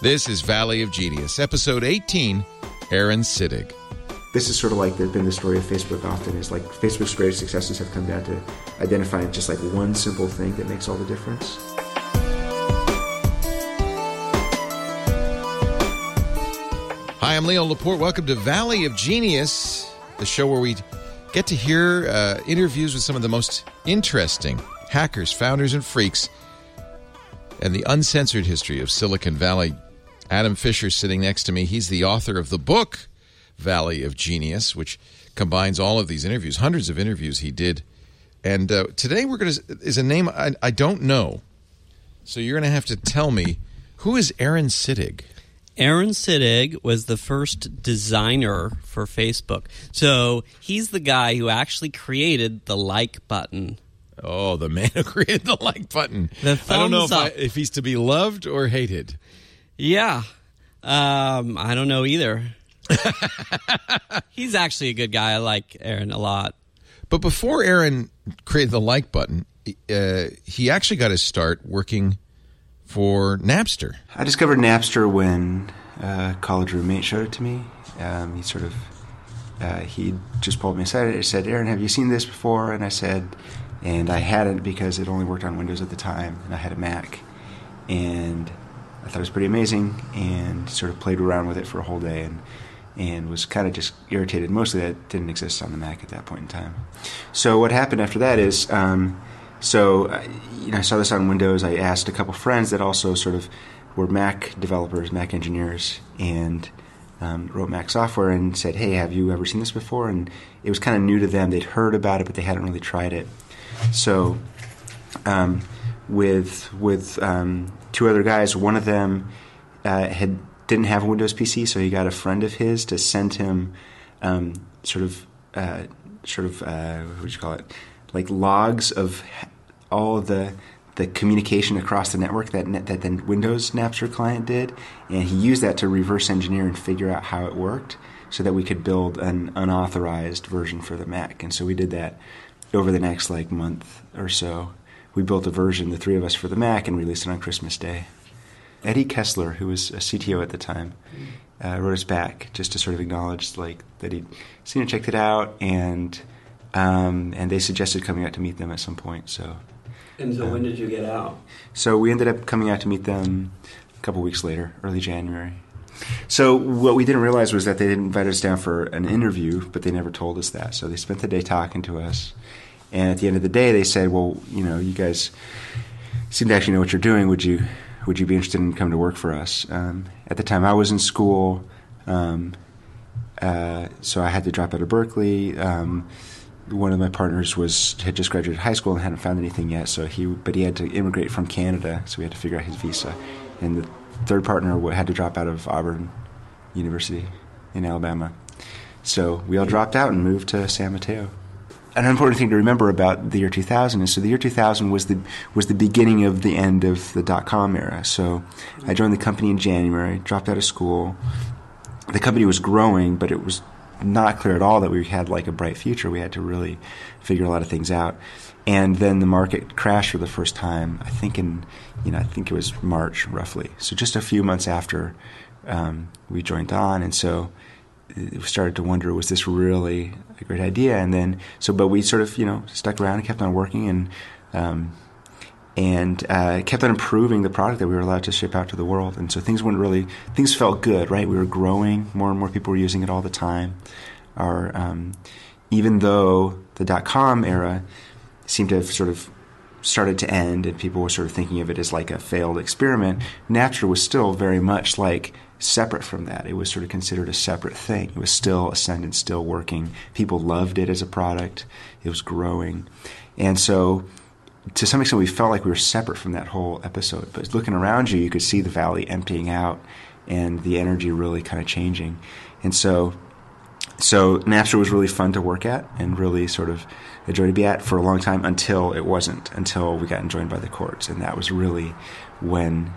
This is Valley of Genius, episode 18, Aaron Sittig. This is sort of like been the story of Facebook often, is like Facebook's greatest successes have come down to identifying just like one simple thing that makes all the difference. Hi, I'm Leo Laporte. Welcome to Valley of Genius, the show where we get to hear interviews with some of the most interesting hackers, founders, and freaks, and the uncensored history of Silicon Valley. Adam Fisher sitting next to me. He's the author of the book, Valley of Genius, which combines all of these interviews, hundreds of interviews he did. And today is a name I don't know. So you're going to have to tell me, who is Aaron Sittig? Aaron Sittig was the first designer for Facebook. So he's the guy who actually created the like button. Oh, the man who created the like button. The thumbs I don't know up. if he's to be loved or hated. Yeah. I don't know either. He's actually a good guy. I like Aaron a lot. But before Aaron created the like button, he actually got his start working for Napster. I discovered Napster when a college roommate showed it to me. He just pulled me aside and said, "Aaron, have you seen this before?" And I said, and I hadn't, because it only worked on Windows at the time, and I had a Mac. And I thought it was pretty amazing, and sort of played around with it for a whole day, and was kind of just irritated. Mostly that it didn't exist on the Mac at that point in time. So what happened after that is, I saw this on Windows. I asked a couple friends that also sort of were Mac developers, Mac engineers, and wrote Mac software, and said, "Hey, have you ever seen this before?" And it was kind of new to them. They'd heard about it, but they hadn't really tried it. So with two other guys, one of them didn't have a Windows PC, so he got a friend of his to send him what would you call it, like logs of all of the communication across the network that the Windows Napster client did, and he used that to reverse engineer and figure out how it worked so that we could build an unauthorized version for the Mac. And so we did that over the next month or so. We built a version, the three of us, for the Mac, and released it on Christmas Day. Eddie Kessler, who was a CTO at the time, wrote us back just to sort of acknowledge that he'd seen it, checked it out, and they suggested coming out to meet them at some point. So when did you get out? So we ended up coming out to meet them a couple weeks later, early January. So what we didn't realize was that they didn't invite us down for an interview, but they never told us that. So they spent the day talking to us. And at the end of the day, they said, "Well, you guys seem to actually know what you're doing. Would you be interested in coming to work for us?" At the time, I was in school, so I had to drop out of Berkeley. One of my partners had just graduated high school and hadn't found anything yet, but he had to immigrate from Canada, so we had to figure out his visa. And the third partner had to drop out of Auburn University in Alabama. So we all dropped out and moved to San Mateo. An important thing to remember about the year 2000 is, so the year 2000 was the beginning of the end of the dot-com era. So I joined the company in January, dropped out of school. The company was growing, but it was not clear at all that we had a bright future. We had to really figure a lot of things out. And then the market crashed for the first time, I think it was March, roughly. So just a few months after we joined on. And so we started to wonder, was this really a great idea? And then, but we sort of, stuck around and kept on working and kept on improving the product that we were allowed to ship out to the world. And so things felt good, right? We were growing. More and more people were using it all the time. Even though the dot-com era seemed to have sort of started to end and people were sort of thinking of it as a failed experiment, Napster was still very much separate from that. It was sort of considered a separate thing. It was still ascendant, still working. People loved it as a product. It was growing. And so to some extent we felt like we were separate from that whole episode. But looking around you could see the valley emptying out and the energy really kind of changing. And so Napster was really fun to work at and really sort of a joy to be at for a long time until it wasn't, until we got enjoined by the courts. And that was really when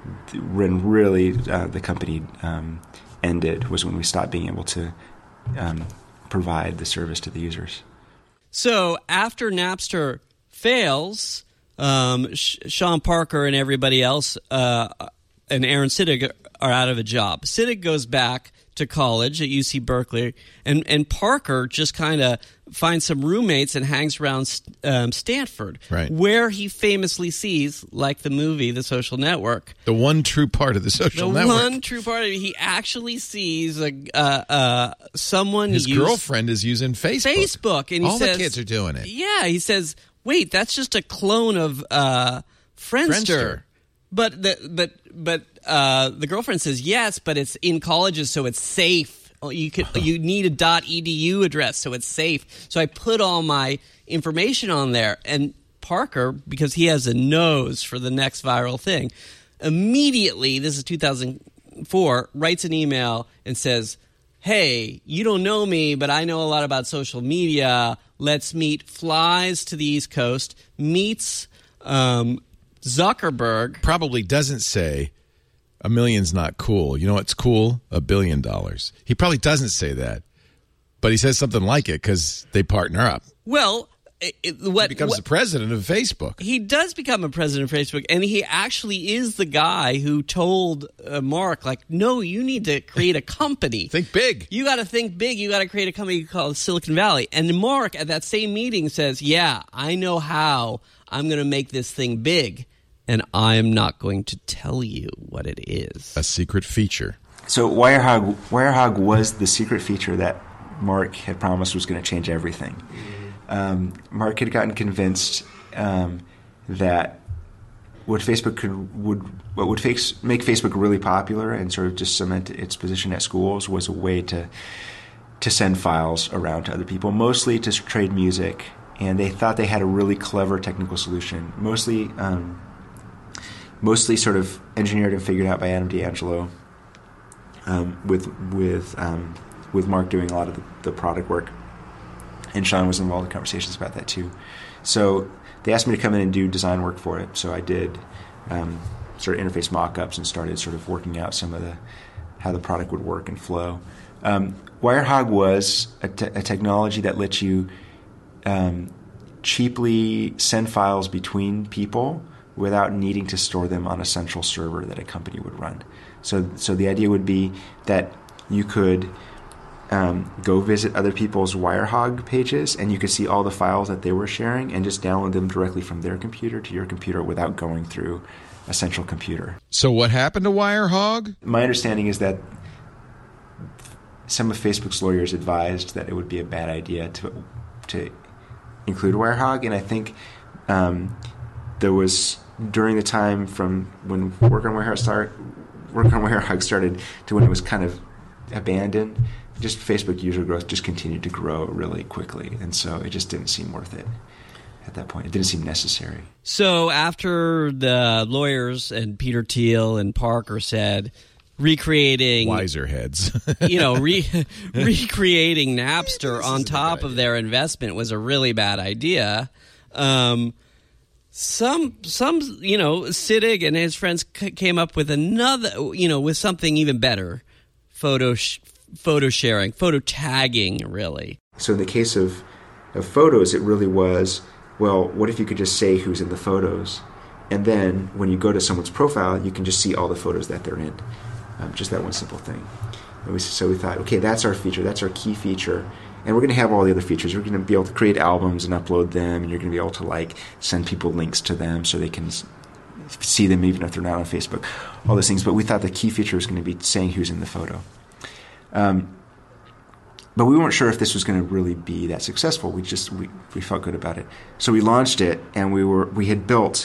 the company ended, was when we stopped being able to provide the service to the users. So after Napster fails, Sean Parker and everybody else and Aaron Siddig are out of a job. Siddig goes back to college at UC Berkeley, and Parker just kind of finds some roommates and hangs around Stanford, right, where he famously sees, like the movie The Social Network, the one true part of The Social Network. The one true part of it, he actually sees someone. His girlfriend is using Facebook. And he says, the kids are doing it. Yeah, he says, "Wait, that's just a clone of Friendster." But the girlfriend says yes, but it's in colleges, so it's safe. You need a .edu address, so it's safe. So I put all my information on there, and Parker, because he has a nose for the next viral thing, immediately, this is 2004, writes an email and says, "Hey, you don't know me, but I know a lot about social media. Let's meet." Flies to the East Coast, meets Zuckerberg. Probably doesn't say $1 million's not cool. You know what's cool? $1 billion. He probably doesn't say that, but he says something like it because they partner up. Well, he becomes the president of Facebook. He does become a president of Facebook, and he actually is the guy who told Mark, like, no, you need to create a company. Think big. You got to think big. You got to create a company called Silicon Valley. And Mark, at that same meeting, says, yeah, I know how I'm going to make this thing big, and I'm not going to tell you what it is. A secret feature. So WireHog was the secret feature that Mark had promised was going to change everything. Mark had gotten convinced that what make Facebook really popular and sort of just cement its position at schools was a way to send files around to other people, mostly to trade music. And they thought they had a really clever technical solution, mostly sort of engineered and figured out by Adam D'Angelo, with Mark doing a lot of the product work. And Sean was involved in conversations about that too. So they asked me to come in and do design work for it. So I did sort of interface mock-ups and started sort of working out some of how the product would work and flow. WireHog was a technology that lets you cheaply send files between people without needing to store them on a central server that a company would run. So the idea would be that you could go visit other people's WireHog pages, and you could see all the files that they were sharing and just download them directly from their computer to your computer without going through a central computer. So what happened to WireHog? My understanding is that some of Facebook's lawyers advised that it would be a bad idea to include WireHog, and I think there was, during the time from when work on WireHog started to when it was kind of abandoned, just Facebook user growth just continued to grow really quickly, and so it just didn't seem worth it at that point. It didn't seem necessary. So after the lawyers and Peter Thiel and Parker said recreating wiser heads, recreating Napster on top of their investment was a really bad idea. Siddig and his friends came up with another, with something even better. Photo sharing, photo tagging, really. So in the case of photos, it really was, well, what if you could just say who's in the photos? And then when you go to someone's profile, you can just see all the photos that they're in. Just that one simple thing. So we thought, okay, that's our feature. That's our key feature. And we're going to have all the other features. We're going to be able to create albums and upload them, and you're going to be able to send people links to them so they can see them even if they're not on Facebook, all those things. But we thought the key feature was going to be saying who's in the photo. But we weren't sure if this was going to really be that successful. We felt good about it. So we launched it, and we had built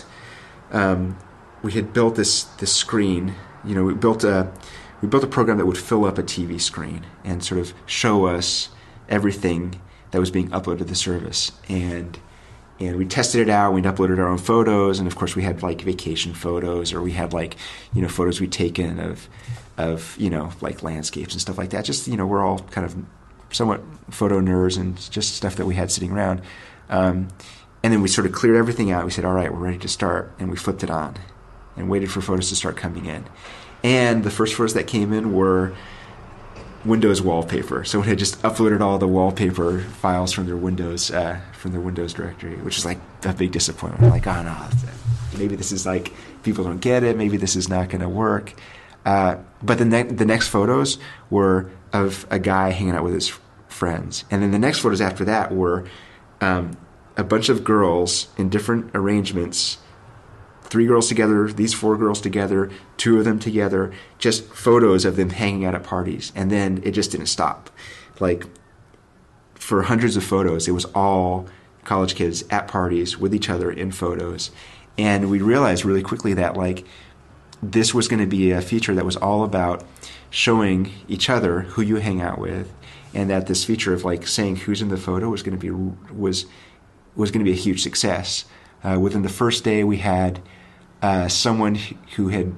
this screen. We built a program that would fill up a TV screen and sort of show us everything that was being uploaded to the service. And we tested it out. We'd uploaded our own photos, and of course we had vacation photos, or we had photos we'd taken of landscapes and stuff like that. Just we're all kind of somewhat photo nerds and just stuff that we had sitting around. And then we sort of cleared everything out. We said, all right, we're ready to start, and we flipped it on and waited for photos to start coming in. And the first photos that came in were Windows wallpaper. So it had just uploaded all the wallpaper files from their Windows directory, which is a big disappointment. We're like, oh no, maybe this is like people don't get it. Maybe this is not going to work. But the next photos were of a guy hanging out with his friends, and then the next photos after that were a bunch of girls in different arrangements. 3 girls together, these 4 girls together, 2 of them together, just photos of them hanging out at parties. And then it just didn't stop. Like, for hundreds of photos, it was all college kids at parties with each other in photos. And we realized really quickly that, like, this was going to be a feature that was all about showing each other who you hang out with, and that this feature of, like, saying who's in the photo was going to be a huge success. Within the first day, we had someone had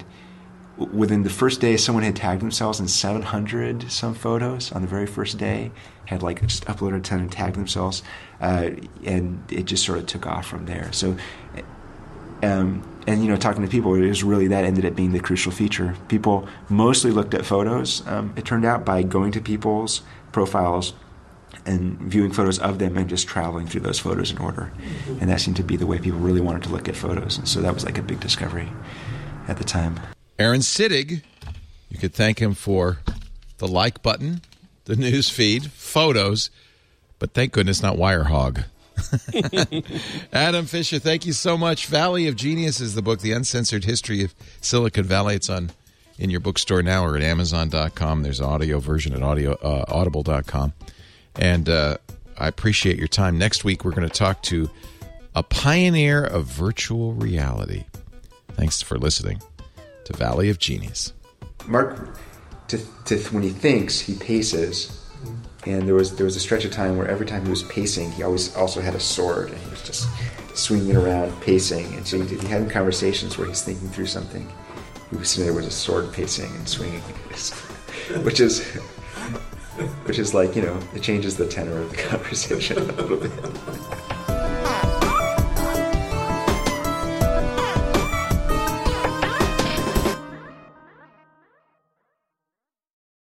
tagged themselves in 700 some photos on the very first day, had like just uploaded a ton and tagged themselves, and it just sort of took off from there. So, and talking to people, it was really that ended up being the crucial feature. People mostly looked at photos, it turned out, by going to people's profiles and viewing photos of them and just traveling through those photos in order. And that seemed to be the way people really wanted to look at photos. And so that was like a big discovery at the time. Aaron Sittig, you could thank him for the like button, the news feed, photos, but thank goodness not Wirehog. Adam Fisher, thank you so much. Valley of Genius is the book, The Uncensored History of Silicon Valley. It's in your bookstore now or at Amazon.com. There's an audio version at Audible.com. And I appreciate your time. Next week, we're going to talk to a pioneer of virtual reality. Thanks for listening to Valley of Genius. Mark, when he thinks, he paces. And there was a stretch of time where every time he was pacing, he always also had a sword. And he was just swinging it around, pacing. And so if he had conversations where he's thinking through something, he was sitting there with a sword pacing and swinging, which is like, it changes the tenor of the conversation a little bit.